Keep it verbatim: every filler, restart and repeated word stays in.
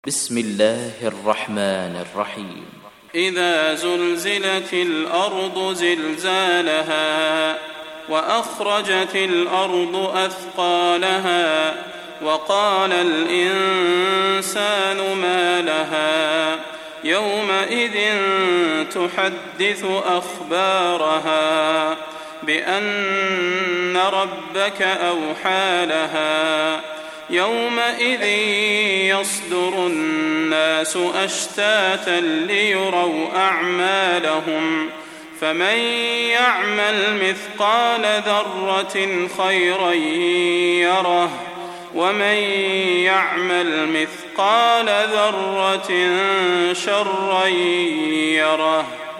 بسم الله الرحمن الرحيم. إذا زلزلت الأرض زلزالها وأخرجت الأرض أثقالها وقال الإنسان ما لها يومئذ تحدث أخبارها بأن ربك أوحى لها يومئذ يصدر الناس أشتاتا ليروا أعمالهم فمن يعمل مثقال ذرة خيرا يره ومن يعمل مثقال ذرة شرا يره.